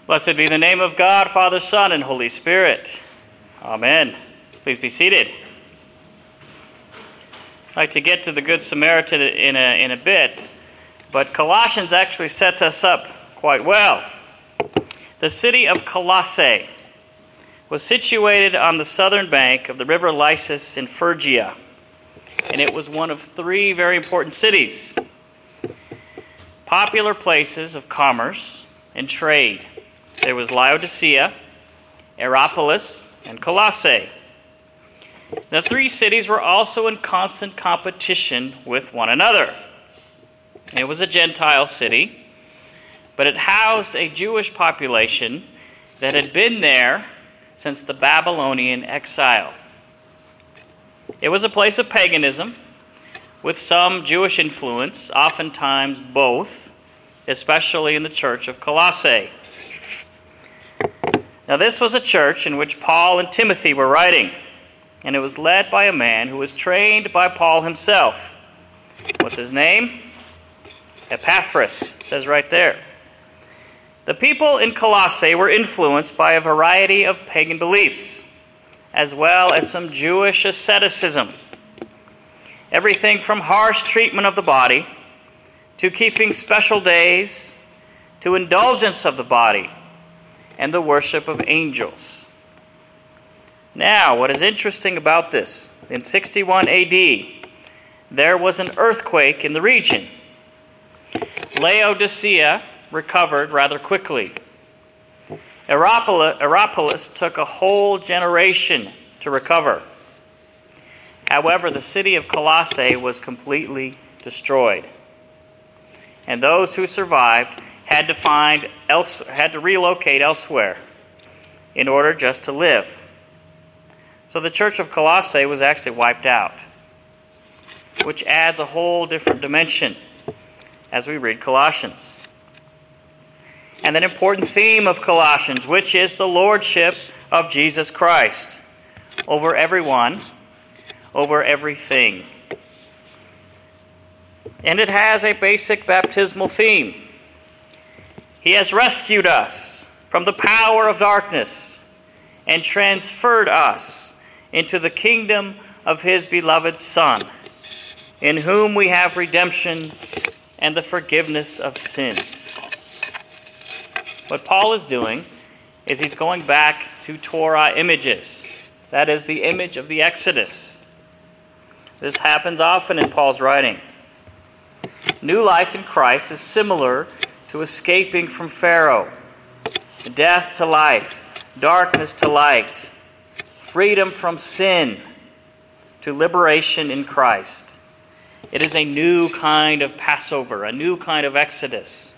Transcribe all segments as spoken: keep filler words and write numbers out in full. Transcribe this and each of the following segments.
Blessed be the name of God, Father, Son, and Holy Spirit. Amen. Please be seated. I'd like to get to the Good Samaritan in a, in a bit, but Colossians actually sets us up quite well. The city of Colossae was situated on the southern bank of the river Lysis in Phrygia, and it was one of three very important cities, popular places of commerce and trade. There was Laodicea, Hierapolis, and Colossae. The three cities were also in constant competition with one another. It was a Gentile city, but it housed a Jewish population that had been there since the Babylonian exile. It was a place of paganism with some Jewish influence, oftentimes both, especially in the church of Colossae. Now, this was a church in which Paul and Timothy were writing, and it was led by a man who was trained by Paul himself. What's his name? Epaphras. It says right there. The people in Colossae were influenced by a variety of pagan beliefs, as well as some Jewish asceticism. Everything from harsh treatment of the body, to keeping special days, to indulgence of the body, and the worship of angels. Now, what is interesting about this, in sixty-one A D, there was an earthquake in the region. Laodicea recovered rather quickly. Hierapolis, Hierapolis took a whole generation to recover. However, the city of Colossae was completely destroyed, and those who survived had to find else had to relocate elsewhere in order just to live. So the church of Colossae was actually wiped out, which adds a whole different dimension as we read Colossians. And an important theme of Colossians, which is the lordship of Jesus Christ over everyone, over everything. And it has a basic baptismal theme. He has rescued us from the power of darkness and transferred us into the kingdom of His beloved Son, in whom we have redemption and the forgiveness of sins. What Paul is doing is he's going back to Torah images. That is the image of the Exodus. This happens often in Paul's writing. New life in Christ is similar to escaping from Pharaoh, death to life, darkness to light, freedom from sin to liberation in Christ. It is a new kind of Passover, a new kind of Exodus.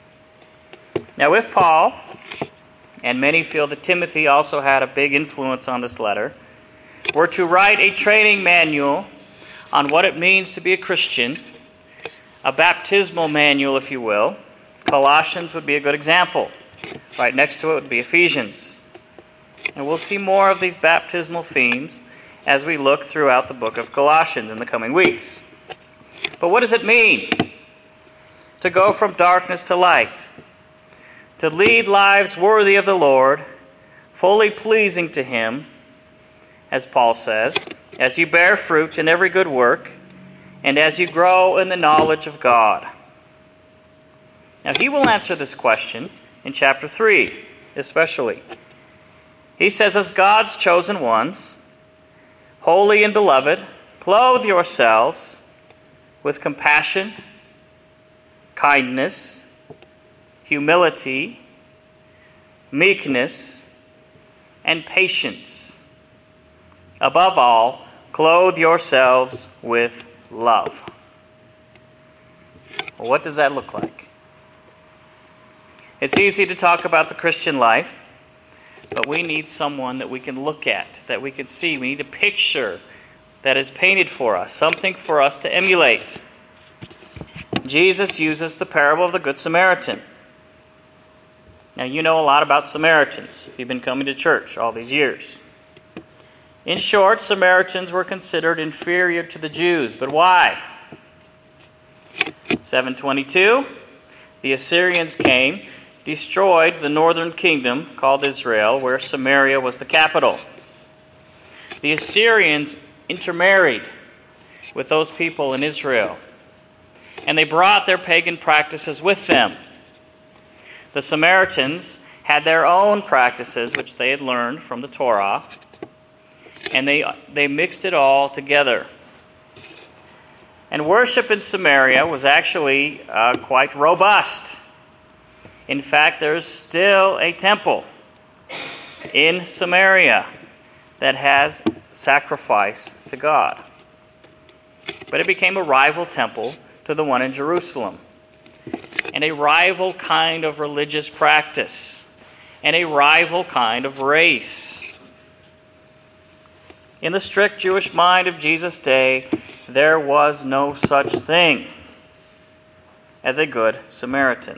Now, if Paul, and many feel that Timothy also had a big influence on this letter, were to write a training manual on what it means to be a Christian, a baptismal manual, if you will, Colossians would be a good example. Right next to it would be Ephesians. And we'll see more of these baptismal themes as we look throughout the book of Colossians in the coming weeks. But what does it mean to go from darkness to light? To lead lives worthy of the Lord, fully pleasing to Him, as Paul says, as you bear fruit in every good work, and as you grow in the knowledge of God. Now, he will answer this question in chapter three, especially. He says, as God's chosen ones, holy and beloved, clothe yourselves with compassion, kindness, humility, meekness, and patience. Above all, clothe yourselves with love. Well, what does that look like? It's easy to talk about the Christian life, but we need someone that we can look at, that we can see. We need a picture that is painted for us, something for us to emulate. Jesus uses the parable of the Good Samaritan. Now, you know a lot about Samaritans if you've been coming to church all these years. In short, Samaritans were considered inferior to the Jews, but why? seven twenty-two, the Assyrians came destroyed the northern kingdom called Israel, where Samaria was the capital. The Assyrians intermarried with those people in Israel, and they brought their pagan practices with them. The Samaritans had their own practices, which they had learned from the Torah, and they, they mixed it all together. And worship in Samaria was actually uh, quite robust. In fact, there's still a temple in Samaria that has sacrifice to God. But it became a rival temple to the one in Jerusalem, and a rival kind of religious practice, and a rival kind of race. In the strict Jewish mind of Jesus' day, there was no such thing as a good Samaritan.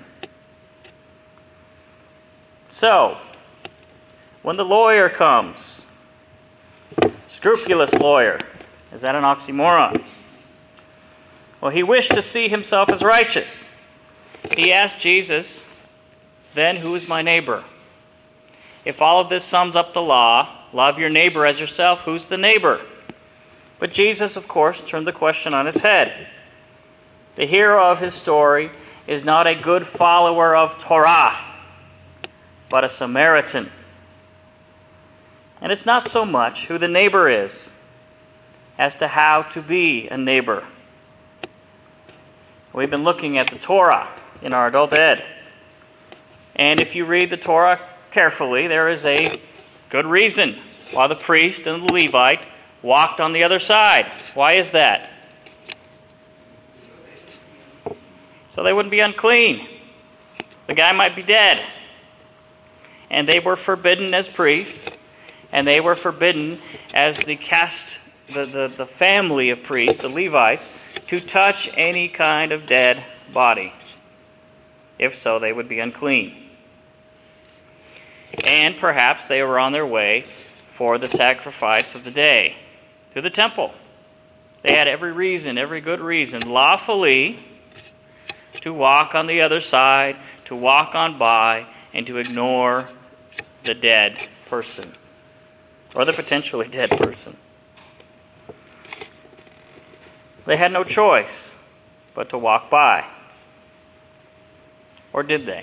So, when the lawyer comes, scrupulous lawyer, is that an oxymoron? Well, he wished to see himself as righteous. He asked Jesus, then who is my neighbor? If all of this sums up the law, love your neighbor as yourself, who's the neighbor? But Jesus, of course, turned the question on its head. The hero of his story is not a good follower of Torah, but a Samaritan. And it's not so much who the neighbor is as to how to be a neighbor. We've been looking at the Torah in our adult ed. And if you read the Torah carefully, there is a good reason why the priest and the Levite walked on the other side. Why is that? So they wouldn't be unclean. The guy might be dead. And they were forbidden as priests, and they were forbidden as the caste, the, the, the family of priests, the Levites, to touch any kind of dead body. If so, they would be unclean. And perhaps they were on their way for the sacrifice of the day to the temple. They had every reason, every good reason, lawfully to walk on the other side, to walk on by, and to ignore the dead person, or the potentially dead person. They had no choice but to walk by. Or did they?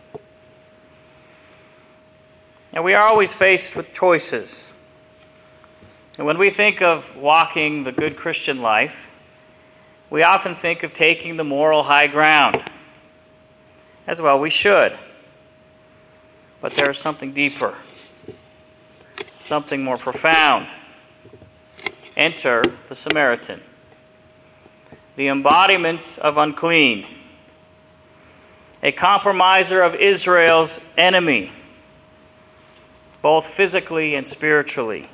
And we are always faced with choices. And when we think of walking the good Christian life, we often think of taking the moral high ground. As well we should. But there is something deeper, something more profound. Enter the Samaritan, the embodiment of unclean, a compromiser of Israel's enemy, both physically and spiritually.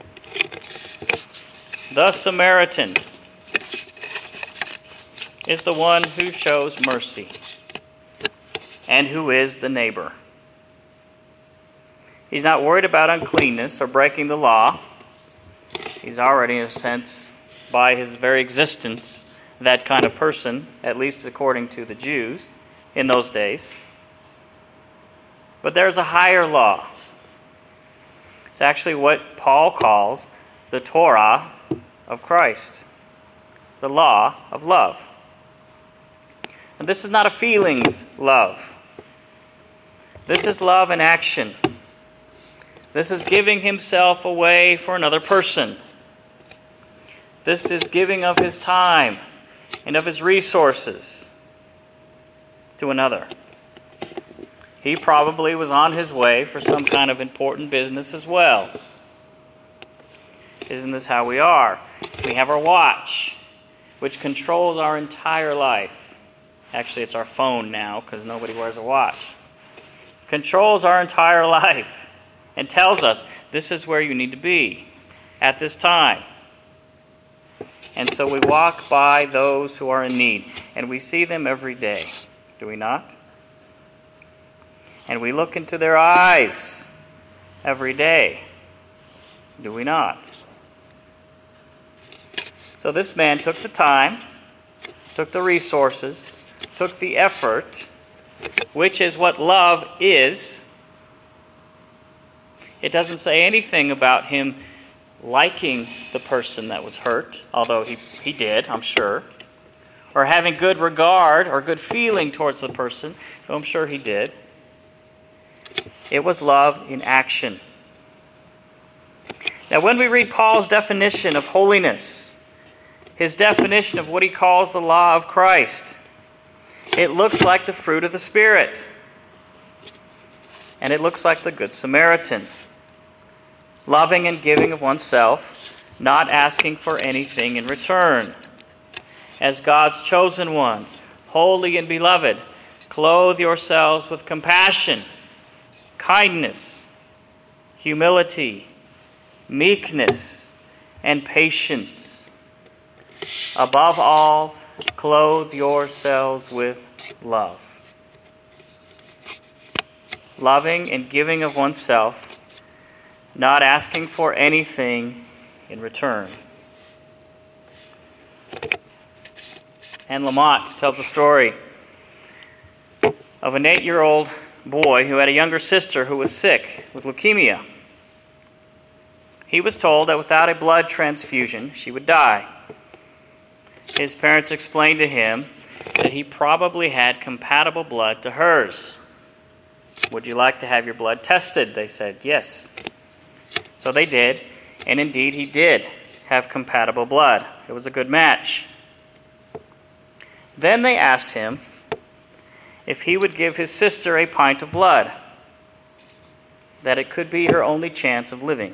The Samaritan is the one who shows mercy and who is the neighbor. He's not worried about uncleanness or breaking the law. He's already, in a sense, by his very existence, that kind of person, at least according to the Jews in those days. But there's a higher law. It's actually what Paul calls the Torah of Christ, the law of love. And this is not a feelings love. This is love in action. This is giving himself away for another person. This is giving of his time and of his resources to another. He probably was on his way for some kind of important business as well. Isn't this how we are? We have our watch, which controls our entire life. Actually, it's our phone now, because nobody wears a watch. Controls our entire life and tells us this is where you need to be at this time. And so we walk by those who are in need, and we see them every day, do we not? And we look into their eyes every day, do we not? So this man took the time, took the resources, took the effort which is what love is. It doesn't say anything about him liking the person that was hurt, although he, he did, I'm sure, or having good regard or good feeling towards the person, though I'm sure he did. It was love in action. Now, when we read Paul's definition of holiness, his definition of what he calls the law of Christ, it looks like the fruit of the Spirit. And it looks like the Good Samaritan. Loving and giving of oneself, not asking for anything in return. As God's chosen ones, holy and beloved, clothe yourselves with compassion, kindness, humility, meekness, and patience. Above all, clothe yourselves with love. Loving and giving of oneself, not asking for anything in return. Anne Lamott tells a story of an eight-year-old boy who had a younger sister who was sick with leukemia. He was told that without a blood transfusion, she would die. His parents explained to him that he probably had compatible blood to hers. Would you like to have your blood tested? They said, yes. So they did, and indeed he did have compatible blood. It was a good match. Then they asked him if he would give his sister a pint of blood, that it could be her only chance of living.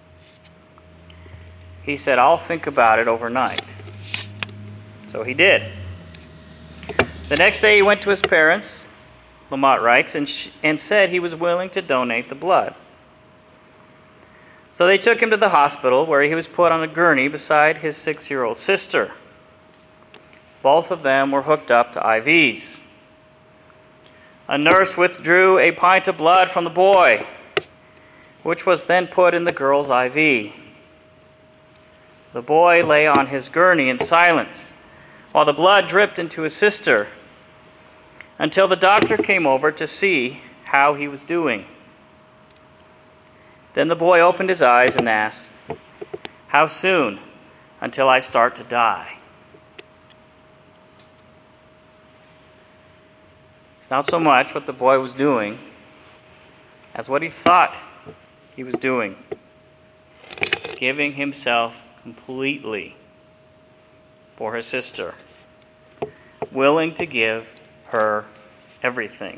He said, I'll think about it overnight. So he did. The next day he went to his parents, Lamott writes, and, sh- and said he was willing to donate the blood. So they took him to the hospital, where he was put on a gurney beside his six-year-old sister. Both of them were hooked up to I Vs. A nurse withdrew a pint of blood from the boy, which was then put in the girl's I V. The boy lay on his gurney in silence, while the blood dripped into his sister, until the doctor came over to see how he was doing. Then the boy opened his eyes and asked, "How soon until I start to die?" It's not so much what the boy was doing as what he thought he was doing. Giving himself completely for his sister. Willing to give her everything.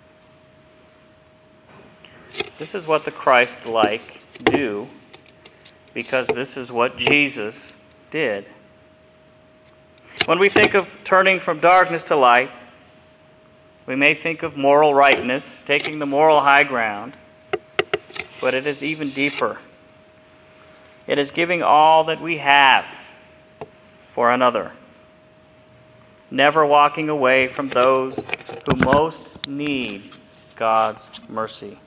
This is what the Christ-like do, because this is what Jesus did. When we think of turning from darkness to light, we may think of moral rightness, taking the moral high ground, but it is even deeper. It is giving all that we have for another, never walking away from those who most need God's mercy.